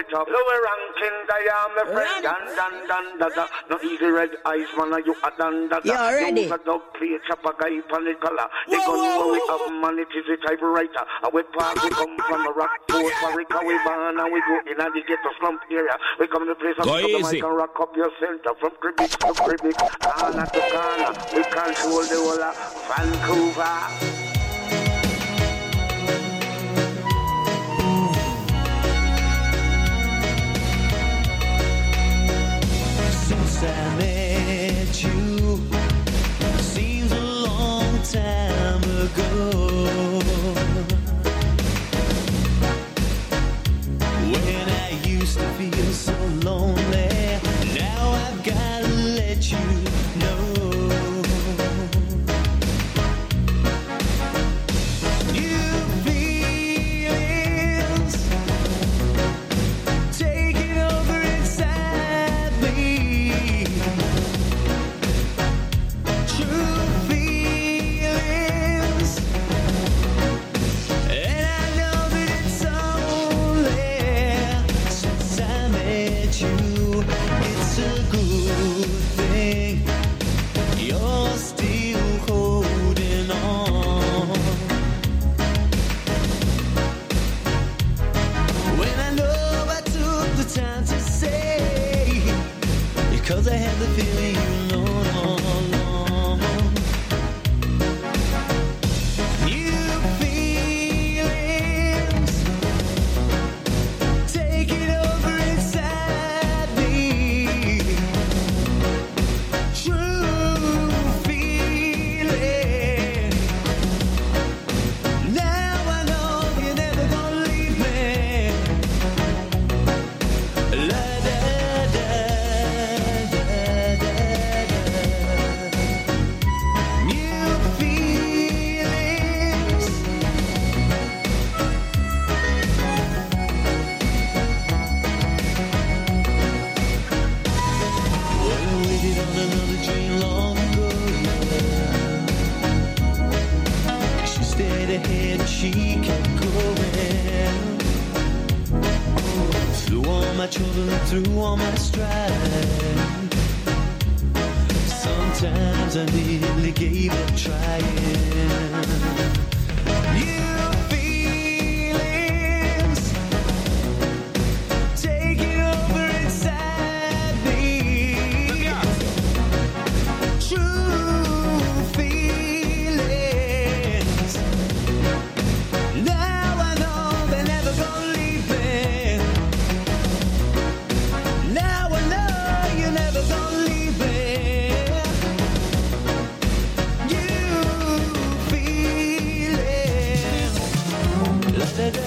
it up. Lower ranking, I am a friend. Dan. No eagle red eyes, man, you a dan. You ready? You a dog play, chop a guy, pan the color. They gon' know we have man, it is a typewriter. And we park, we come from a rock port, Farika, we ban, and we go in and they get a slump area. We come to place and pick up the mic and rock up your center. From Cribic to Cribic, corner to corner. We control the whole of Vancouver. Since I met you, seems a long time ago. When I used to feel so lonely, now I've gotta let you know. Cause I had the feeling you know. New feelings taking over inside me. True feeling. Now I know you're never gonna leave me. She kept going through all my trouble and through all my strife. Sometimes I nearly gave up trying. New feelings taking over inside me. True feelings. Now I know they're never gonna leave me. Now I know you're never gonna leave me. You feel it. La, da, da,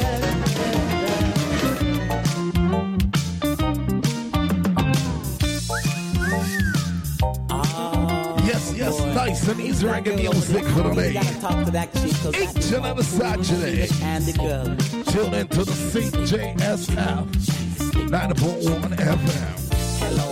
Yes, nice and easy reggae music for the day. Each and every Saturday. Tune into the CJSF 90.1 FM. Hello.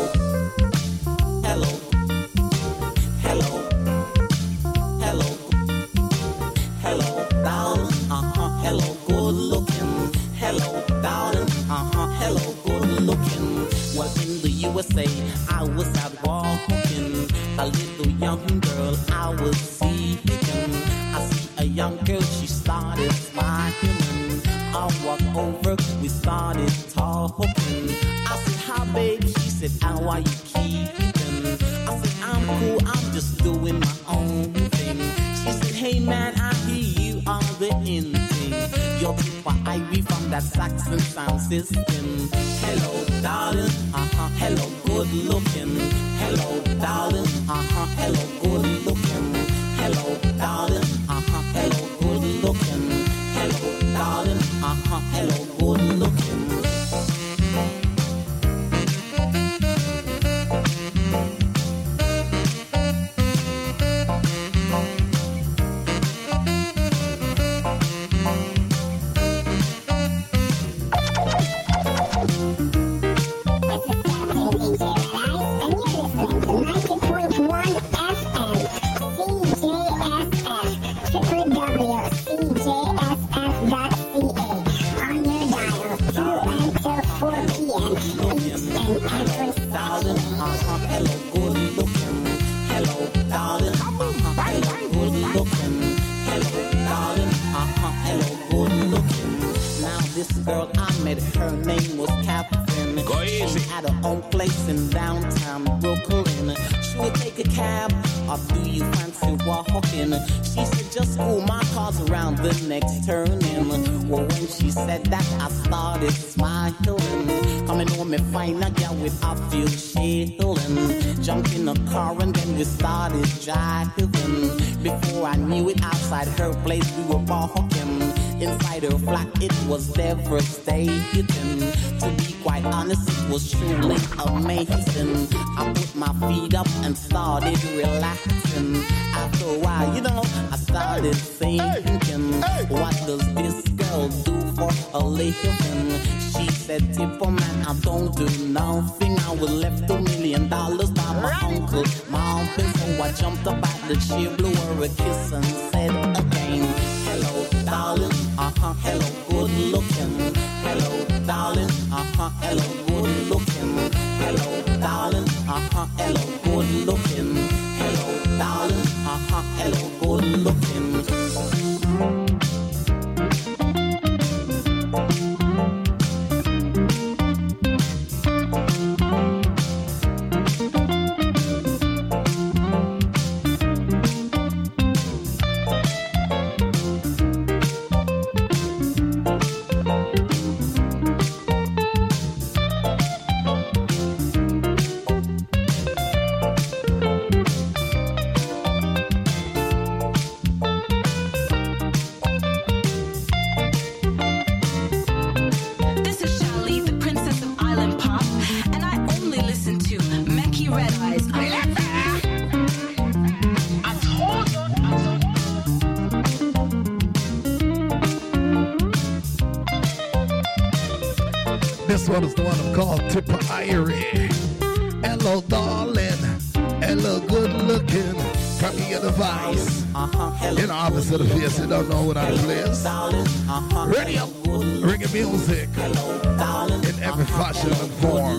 Hello, darling. Hello, good looking. Hello, darling. Hello, good looking. Well, in the USA, I was out walking. A little young girl, I was seeking. I see a young girl, she started smiling. I walked over, we started talking. I said, hi babe, she said, how are you keeping? I said, I'm cool, I'm just doing my own thing. She said, hey man, I hear you are the in thing. You're super Ivy from that Saxon sound system. Hello darling, hello good looking. Hello darling, hello good looking. Hello darling, hello good looking. Hello darling, hello good looking. www.cjsf.ca. On your hello, good looking. Hello, darling, hello, good looking. Hello, darling, hello, good looking. Now this girl I met, her name was Catherine. She had her own place in downtown Brooklyn. She would take a cab, or do you fancy walking? She said, just go, my car's around the next turning. Well, when she said that, I started smiling. Coming home and find a girl with a few shilling. Jumped in a car and then we started driving. Before I knew it, outside her place we were walking. Inside her flat, it was devastating. To be quite honest, it was truly amazing. I put my feet up and started relaxing. After a while, you know, I started thinking, what does this girl do for a living? She said, Tipper man, I don't do nothing. I was left $2 million by my uncle, my uncle. So I jumped up at the chair, blew her a kiss and said again, hello, darling, hello, good looking. Hello, darling, hello, good looking. Hello, darling, hello, good looking. Hello, darling, hello, good looking. This one is the one I'm called Tipper Irie. Hello, darling. Hello, good looking. Copy your device. In the office of the face, you don't know what I place. Ready up. Reggae music. In every fashion and form.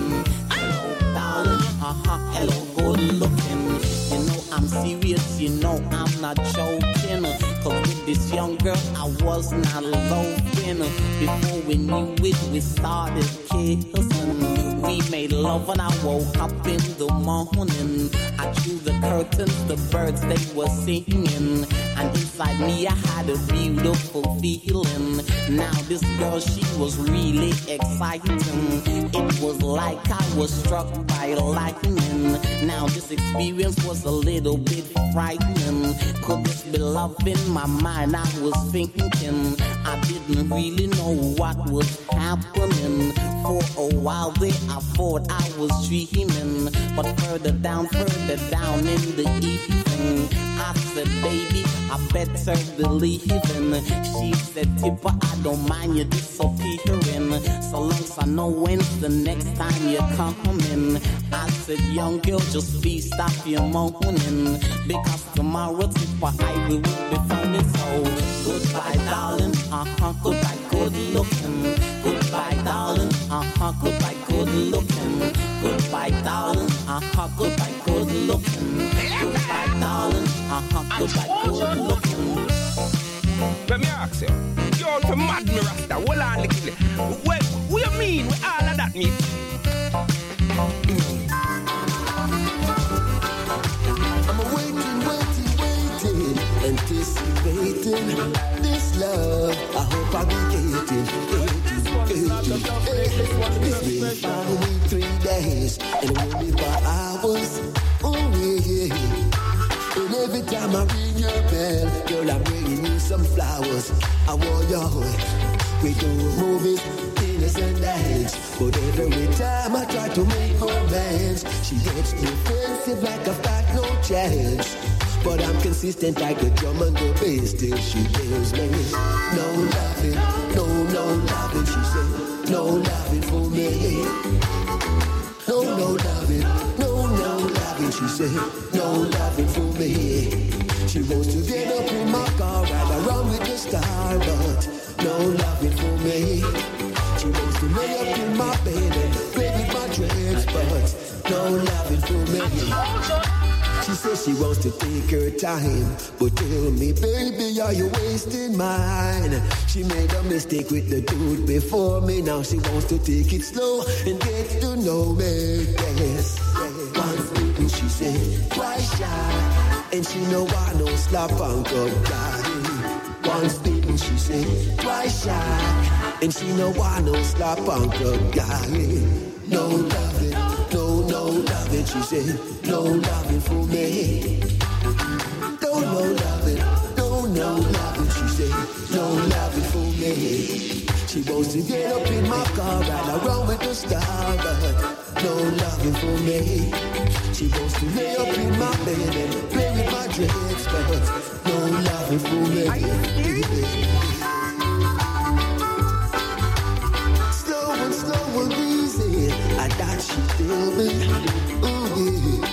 Hello, good looking. You know I'm serious, you know I'm not joking. Cause with this young girl I was not loafing. Before we knew it, we started kissing. We made love and I woke up in the morning. I drew the curtains, the birds they were singing. And inside me I had a beautiful feeling. Now this girl, she was really exciting. It was like I was struck by lightning. Now this experience was a little bit frightening. Could this be love? In my mind I was thinking. I didn't really know what was happening. For a while there I thought I was dreaming. But further down in the evening, I said, baby, I better believe in. She said, Tipper, I don't mind you disappearing, so long as I know when's the next time you're coming. I said, young girl, just please stop your moaning, because tomorrow, Tipper, I will be found. So goodbye, darling, goodbye, good looking. Goodbye, darling, goodbye, good looking. Goodbye, darling, goodbye, good looking. Goodbye, darling, goodbye, good looking. Let me ask you, you're all for mad me Rasta, hold on little. What you mean with all of that mean? I'm waiting, anticipating this love. I hope I'll be getting. It's been 5 weeks, 3 days, and only for hours. Oh yeah. And every time I ring your bell, girl, I'm bringing you some flowers. I want your way. We do movies, dinners and dance, but every time I try to make romance, she gets defensive like I've got no chance. But I'm consistent like a drum and the bass till she tells me no loving, no loving. She said no loving for me. No loving, no loving. She said no loving for me. She wants to get up in my car, ride around with the star, but no loving for me. She wants to lay up in my bed and play with my dreads, but no loving for me. She says she wants to take her time, but tell me, baby, are you wasting mine? She made a mistake with the dude before me. Now she wants to take it slow and get to know me. Yes, once bitten, she said, twice shy, and she know I no slap and cut guy. Once bitten, she said, twice shy, and she know I no slap and cut guy. No loving, no loving, she said, no loving for me. No loving, no loving, she said, no loving for me. She wants to get up in my car, ride around with the star, but no loving for me. She wants to lay up in my bed and play with my dreads, but no loving for me. Are you serious? Slow and easy, and that she tell me, ooh yeah.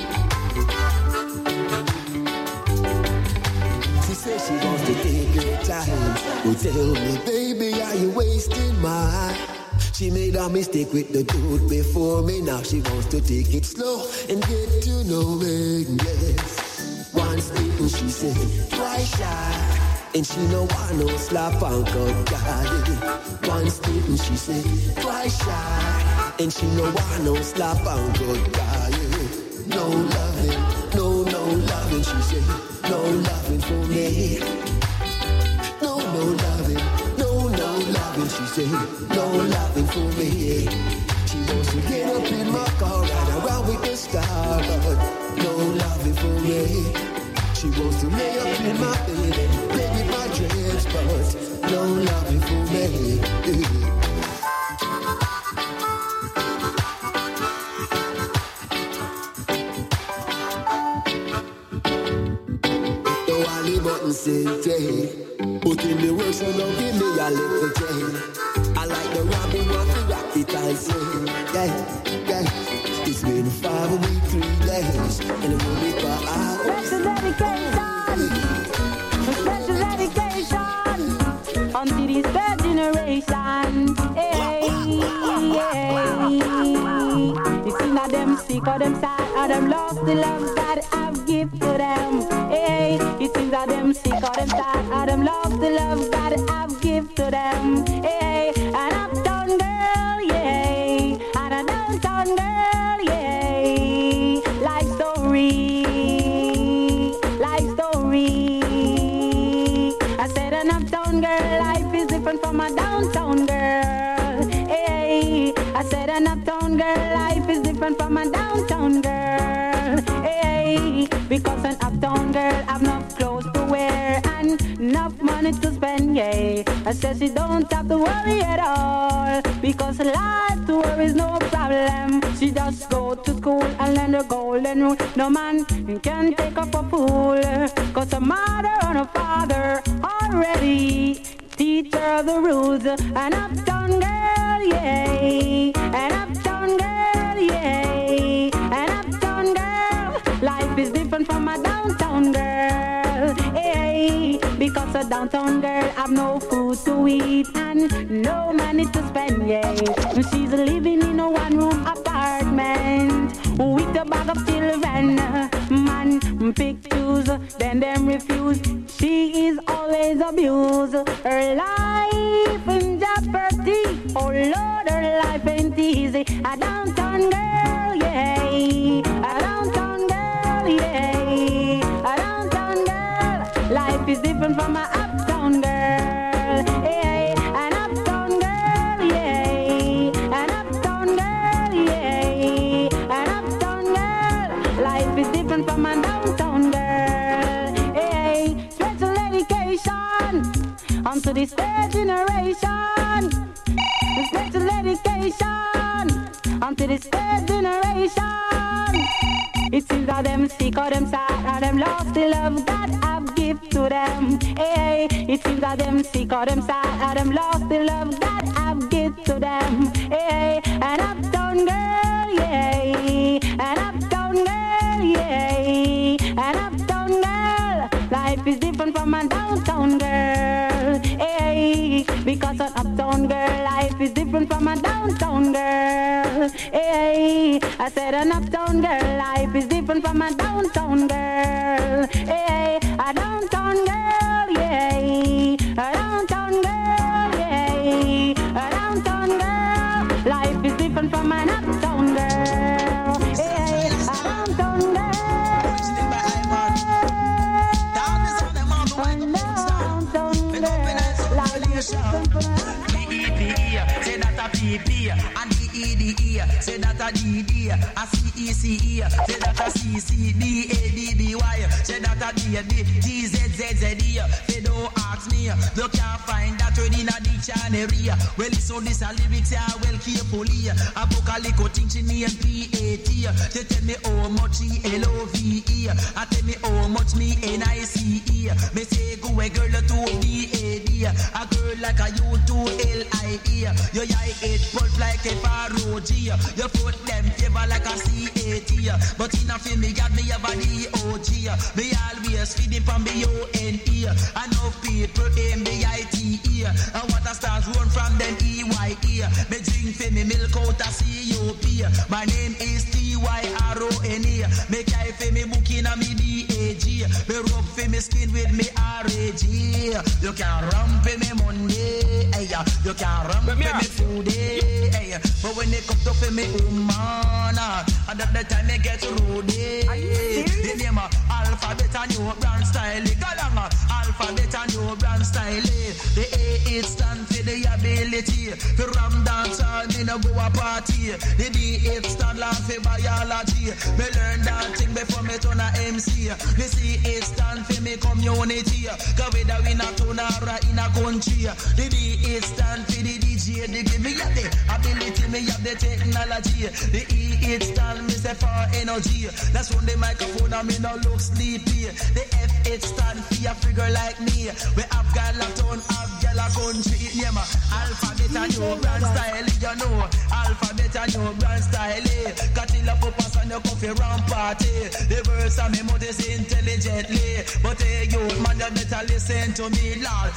She says she wants to take her time. Oh, tell me, baby, are you wasting mine? She made a mistake with the dude before me. Now she wants to take it slow and get to know me. Yes. Once bitten, she said, twice shy. And she know I no slap and cut guy. Once bitten, she said, twice shy. And she know I no slap and cut guy. No loving, no loving, she said, no loving for me. No loving, no loving, she said, no loving for me. She wants to get up in my car, ride around with the star, but no loving for me. She wants to lay up in my bed and play with my dreams, but no loving for me. The Wally button said, put in the work, so don't give me a little change. I like the Robin, want to rock it, I say, yeah. It's been 5 weeks, 3 days, and it will be for hours. Special dedication unto this third generation. Hey, you see now them sick or them sad or them lost the love that I've given to them. Hey, it seems that them sick or them sad or them lost the love that I've given to them. Hey, an uptown girl, yeah, and a downtown girl, yeah, like story. I said an uptown girl, life is different from a downtown girl. Hey, I said an uptown girl, life is different from a downtown girl. Hey, because an uptown girl have enough clothes to wear and enough money to spend. Yeah, I said she don't have to worry at all because life to her is no problem. She just go to school and learn the golden rule. No man can take her for fool, cause her mother and her father already teach her the rules. An uptown girl, yeah, an uptown girl, yeah, an uptown girl. Life is different from a downtown girl, hey, because a downtown girl have no food to eat and no money to spend, yeah. She's living in a one-room apartment with a bag of children. Man pick choose, then them refuse. She is always abused. Her life in jeopardy. Oh Lord, her life ain't easy. A downtown girl, yeah. A downtown girl, yeah. A downtown girl. Life is different from a uptown girl, yeah. An uptown girl, yeah. An uptown girl, yeah. An uptown girl. Life is different from a downtown girl, hey. Special dedication unto this third generation. Special dedication unto this third generation. It seems that them sick or them sad or them lost the love that I've give to them. Hey, it seems that them sick or them sad or them lost the love that I've give to them. Hey, an uptown girl, yeah, an uptown girl, yeah, an uptown girl. Life is different from a downtown girl, hey, because an uptown girl life is different from a downtown girl. girl. Hey, I said an uptown girl life is different from a downtown girl. Hey, a downtown girl, yeah. A downtown girl, yeah. A downtown girl life is different from an uptown girl. Hey, a downtown girl. Say that a PP and DEDE, say that a DD, a CECE, say that a CCDADDY, say that a DZZZD. They don't ask me, you can't find that word in a dictionary. Well, so this a lyrics are well carefully. A vocalico teaching me and PAT. They tell me how much LOVE, I tell me how much me NICE. Me say go a girl to DAD, a girl like a you to LIE. Your eye it pulp like a parody. Your foot them favor like a CAT. But in a film me got me a body OG. Me always feeding from the ONE. I know people in the ITE. I want to start run from them EYE. Me drink for me milk out a COP. My name is TYRONE. Me carry for me booking a me DAG. Me rub for me skin with me RAG. You can run for me Monday. You can run for me food. But when they come to for me woman, and at the time they get rude. The name of Alphabet and New Brand Style. Galanga Alphabet and New Brand Style. The A it stand for the ability. The Ram dance all me no go a party. The B it stand for biology. Me learn that thing before me turn a MC. The C it stand for me community. Cause whether we not turn or in a country. The D it stand for the DJ. They give me the ability, me have the technology. The E it stand me say for energy. That's when the microphone and me no look sleepy. The F it stand for a figure like me. We have Galatown, have Gala country. Yeah, ma. Alphabet and New Brand Style, you know. Alphabet and New Brand Style. Catilla Popas and your coffee round party. The verse and me mouth is intelligently. But hey, you man, you better listen to me, lord.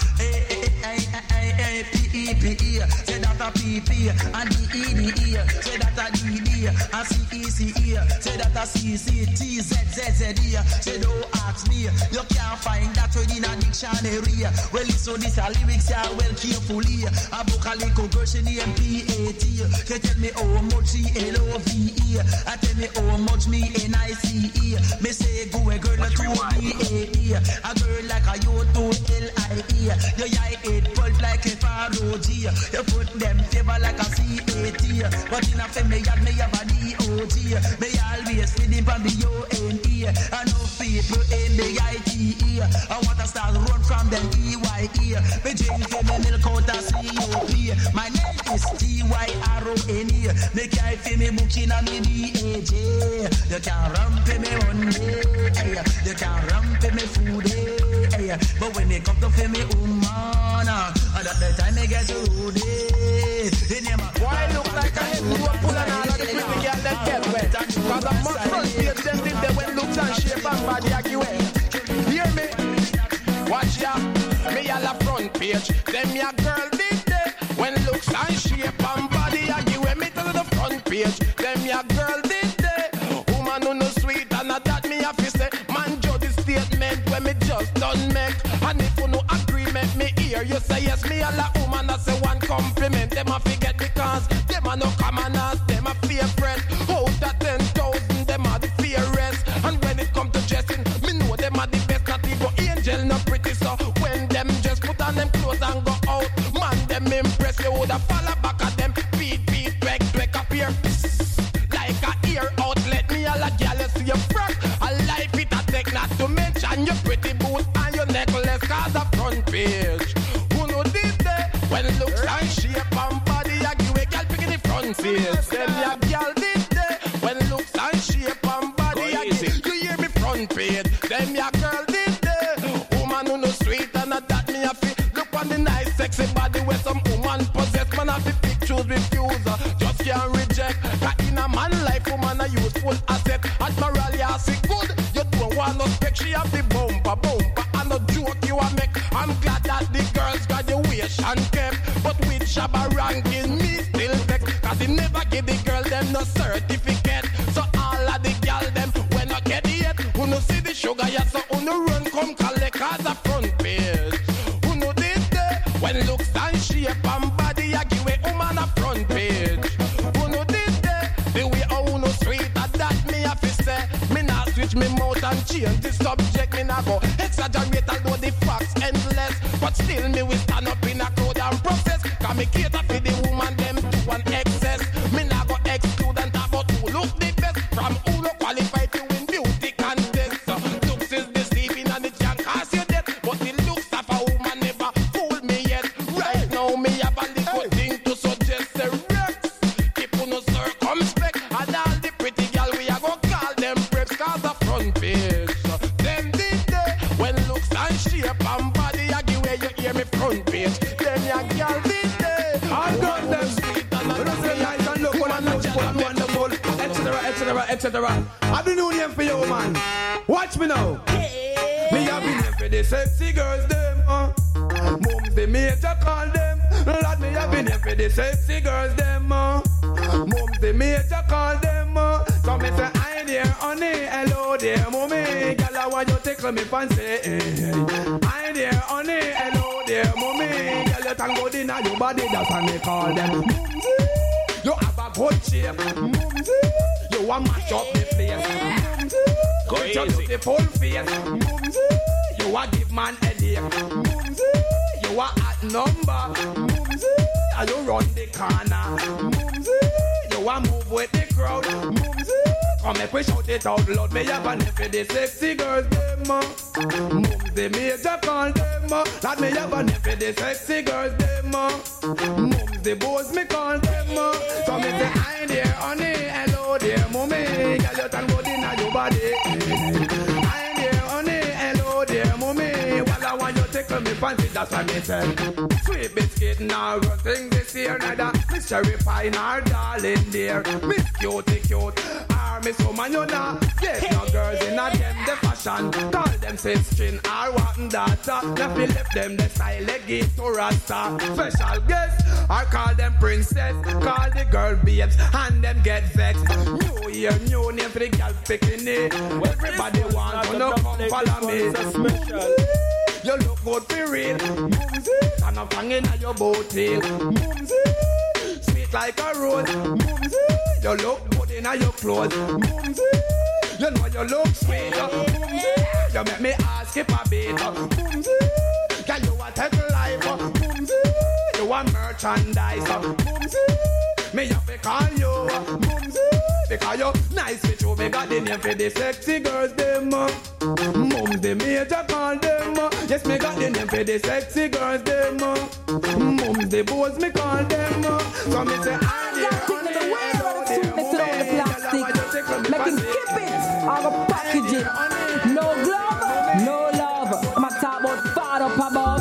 P-E-P-E. Say that a P-P and D-E-D-E. Say that a D-D and C-E-C-E. Say that a C-C-T-Z-Z-Z-E. Say don't ask me, you can't find that word in a dictionary. Well, so this a lyrics are well carefully. A vocalico version and P-A-T. They tell me how much L-O-V-E. I tell me how much me N-I-C-E. Me say go a girl to B-A-E. A girl like a you to L-I-E. Your eye it pulp like a parody. You put them favor like a CAT. But in a family yard me have a DOG. Me always feeding from the O-N-E. I know people in the ITE. I want to start run from them EYE. Me drink for me milk out a COP. My name is TYRONE. Me carry for me booking and me DAJ. You can run for me Monday. You can run for me food. But when they come to for me woman, at the time they get rude. Why look like a head to a pull and all of the pretty girl that get wet? Cause I'm more front page them did they when looks and shape and body argue wet. Hear me? Watch ya, me all a front page. Them ya girl did they when looks and shape and body argue wet. Me to the front page. Them ya girl did they. Woman who no sweet and not that me have to say. Man judge the statement when me just done make. And if you no agreement me hear you say yes. Me all a woman that say one compliment. Them a forget because them a no common as them a favorite. Out of 10,000 them a the fairest. And when it come to dressing, me know them a the best. Not even angel no pretty so when them just put on them clothes and go out, man them impress. You woulda follow back at them beat twek appear like a ear outlet. Me all a gal you see your front. A life it a take not to mention your pretty boots and your necklace. Cause a front page. Who know did they when looks and shape and body a give a gal picking the front page. Them ya gal did they when looks and shape and body a give. You hear me front page. Them ya girl did they. Woman who no sweet and not that me a fi. Look on the nice sexy body where some woman possess. Man a fi pick choose refuse. Just can't reject. That in a man life woman a useful asset. Admiral ya see good. You don't want no spec. She have the bumper. And no joke you a make. I'm glad that the girls graduation kept. But with Shabba ranking me still vex. Cause he never give the girl them certificate. So all of the gal them when I get it, who no see the sugar, yes, so who no run come collect as a front page. Who no did that when looks and shape and body I give a woman a front page. Who no did that the way who no sweet that me have to say. Me not switch me mouth and change the subject. Me not go exaggerate although the facts endless, but still me will stand up in a crowd and process. Cause me cater for the woman them to one excess. Me not go exclude and talk about who look the best from who no qualified to win beauty contest. Looks is deceiving and it can cause you death, but the looks of a woman never fool me yet. Right now me have a little thing to suggest. The Rex keep on no circumspect, and all the pretty girl we a go call them preps cause a front page. Them did they when looks and shape and body I give where you hear me front page. Them ya girl did they I got them sweet and I look nice and look wonderful, etc. I've been new name for you, man. Watch me now. Me have been name for the sexy girls, them. Mums the major call them. Lord, me have been name for the sexy girls, them. Mums the major call them. So me say, hi there, honey, hello there, mommy. Girl, I want you to tickle me fancy. Hi there, honey, hello there, mommy. Girl, you can go in your body, that's how me call them. Mumsy, you have a good shape. Mumsy, you want mash up the place. Mumsy, go easy. The full face. Mumsy, you want give man headache. Mumsy, you want hot number. Mumsy, and you run the corner. Mumsy, you want move with the crowd. Mumsy, come make we shout it out loud. Me have a name for the sexy girls, them. Mumsy, major call them. Lord, me have a name for the sexy girls, them. Mumsy, boys, me call them. So me say, hi there, honey, hello there, mommy. Girl, you can go in your body. Hi there, honey, hello there, mommy. Well, I want you to tickle me fancy, that's what me say. Sweet biscuit, now run thing this year. Neither Miss Cherry Pie, nor darling dear. Miss Cutie Cute, Miss Woman, you know. Get no girls in a them the fashion. Call them sister or what data. Now we left them the style they give to Rasta. Special guest, or call them princess. Call the girl babes and them get vexed. New year, new name for the girl picking it. Everybody want to know come follow me. You look good for real. Mumsy, and I'm hanging at your boat tail. Mumsy, sweet like a rose. Mumsy, you look good in your clothes. Mumsy, you know you look sweet. Mumsy, you make me ask if I beat. Mumsy, can you take life? Mumsy, you want merchandise. Mumsy, me have to call you. Mumsy, because you nice with you. Me got the name for the sexy girls, them. Mums the major call them. Yes, me got the name for the sexy girls, them. Mums the boys, me call them. So me say, I dear, honey, hello there, mommy. Make him skip it, I'm a package it. No glove, no love. I'm a talk about far up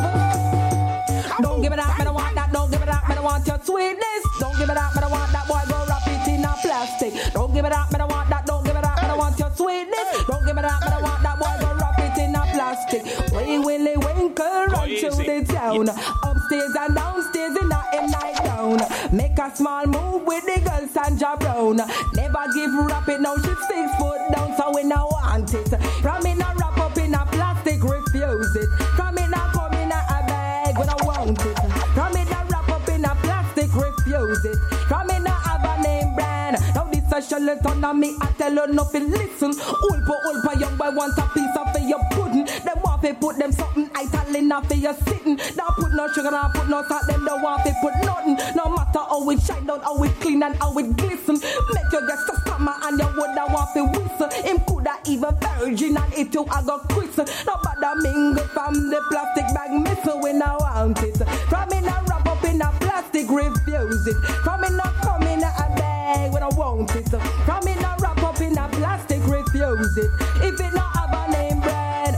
above. Don't give it up, I don't want that. Don't give it up, I don't want your sweetness. Don't give it up, I don't want that. Boy, go wrap it in a plastic. Don't give it up, I don't want that. Don't give it up, I don't want your sweetness. Don't give it up, I don't want that. Boy, go wrap it in a plastic. Wee Willie Winkle run through the town. Upstairs and downstairs in a night down. Make a small move with the girl Sandra Brown. Never give rap it now, she's 6 foot down, so we now want it. From me now wrap up in a plastic, refuse it. From me now come in a bag when I want it. From me now wrap up in a plastic, refuse it. From me now have a name brand. Now this a charlatan on me, I tell her nothing, listen. Ulpa, young boy wants a piece of your pudding. Them want to put them something Italian for your sitting. Don't put no sugar, don't put no salt, them don't want to put nothing. No matter how it shine down, how it clean and how it glisten. Make you get so summer and you woulda want to whistle. Him coulda even virgin and it you a go christen. No bother mingle from the plastic bag missile when I want it. From me now wrap up in a plastic, refuse it. From me now come in a bag when I want it. From me now wrap up in a plastic, refuse it. If it not have a name brand,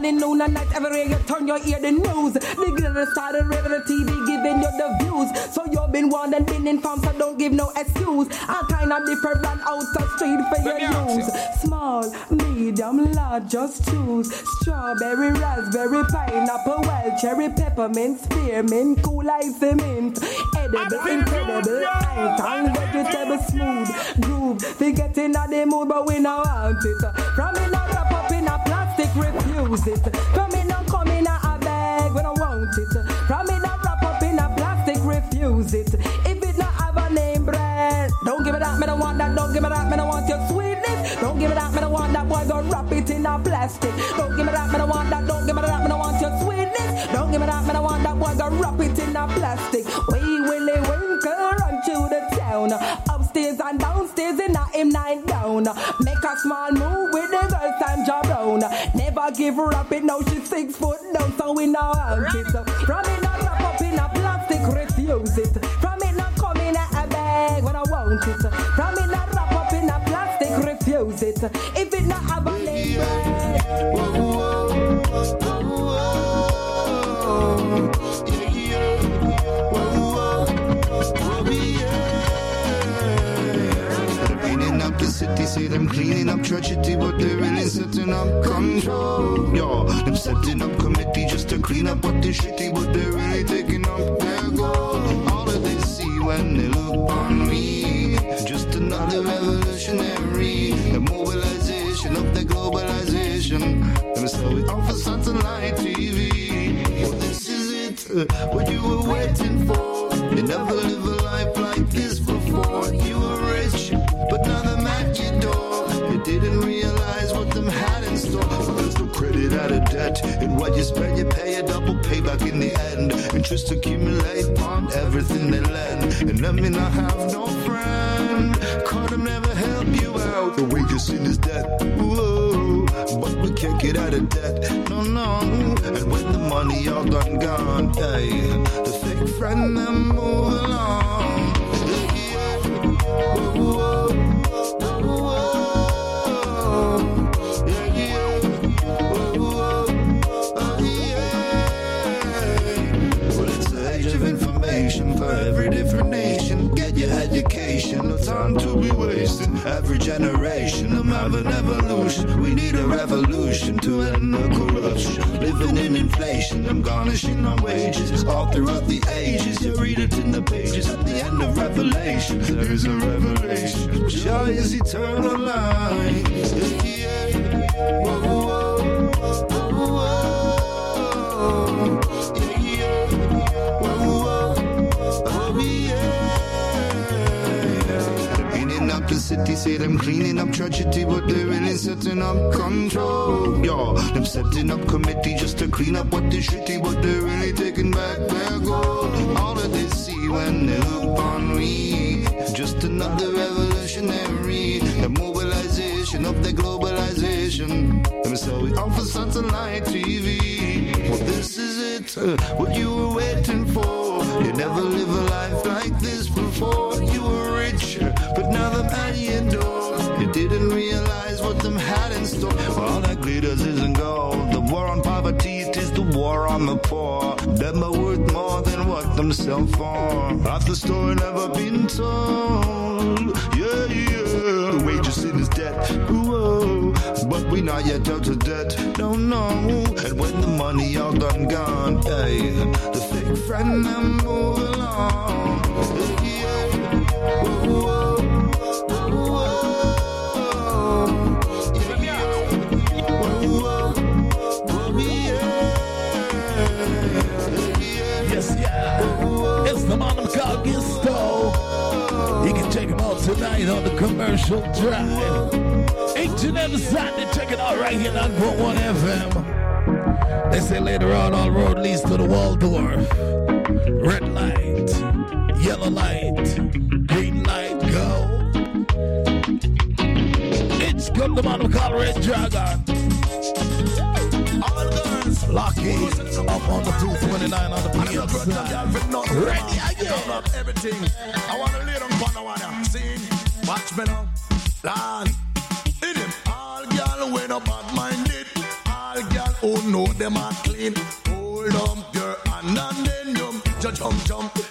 morning, noon, and night, everywhere you turn your ear, the news. The girl started radio, the TV, giving you the views. So you've been warned and been informed, so don't give no excuse. All kind of different brand out the street for your use. Small, medium, large, just choose. Strawberry, raspberry, pineapple, wild cherry, peppermint, spearmint, cool ice mint, edible, incredible, and vegetable, smooth, groove. We get in the mood, but we not want it. From in a wrap up in a plastic, refuse it. From in a come in a bag, we don't want it. From in a wrap up in a plastic, refuse it. If it not have a name brand, don't give it that, me don't want that. Don't give it that, me don't want your sweetness. Don't give it that, me don't want that. Boy, go wrap it in a plastic. Don't give it that, me don't want that. Don't give it that, me don't want your sweetness. Don't give it that, me don't want that. Boy, go wrap it in a plastic. We Willie Winkle run to the town, upstairs and downstairs in a M9 down. Make a small move with the girl Sandra Brown. Never give her up it, now she's 6 foot down, so we know want it. From it not wrap up in a plastic, refuse it. From it not come in a bag when I want it. From it not wrap up in a plastic, refuse it. If it not have a name brand. City say them cleaning up tragedy, but they really setting up control. Yo, them setting up committee just to clean up what they shitty, but they really taking up their goal. All that they see when they look on me, just another revolutionary. The mobilization of the globalization. Them sell it off for satellite TV. Well, this is it, what you were waiting for. You never live a life like this before. You were rich, but now they're at your door. You didn't realize what them had in store. There's no credit out of debt. And what you spend, you pay a double payback in the end. Interest accumulate on everything they lend. And let me not have no friend, cause them never help you out. The wages in is debt. Whoa, but we can't get out of debt. No, no. And when the money all gone, hey, the fake friend them move along. Whoa. For every different nation, get your education, no time to be wasting. Every generation, I'm having evolution. We need a revolution to end the corruption. Living in inflation, I'm garnishing our wages. All throughout the ages, you read it in the pages. At the end of Revelation, there's a revelation. Joy is eternal life. Yeah. Whoa. The city say them cleaning up tragedy, but they really setting up control. Yo, them setting up committee just to clean up what they shitty, but they really taking back their gold. All that they see when they look on me, just another revolutionary. The mobilization of the globalization. Them sell it off for satellite TV. Well, this is it, what you were waiting for. You never live a life like this before. You were rich, but now them at your door. You didn't realize what them had in store. All that glitters isn't gold. The war on poverty, it is the war on the poor. Them are worth more than what them sell for. Half the story never been told. Yeah. The wages in is debt. Whoa. But we not yet out of debt. No. And when the money all gone, hey, the fake friend them move along. Yeah. Whoa. It's the man called Gisto. You can check him out tonight on the Commercial Drive. Each and every Sunday, check it out right here on 9.1 FM. They say later on, all road leads to the Waldorf. Red light, yellow light, green light, go. It's come the man called Red Dragon. Lucky, up on the 229 on the PS. Ready again. Everything. I want to lay them on the one. Sing. Watch me now. Land. In him. All girl when up bad minded. All girl who know them are clean. Hold up your hand and then jump, jump, jump.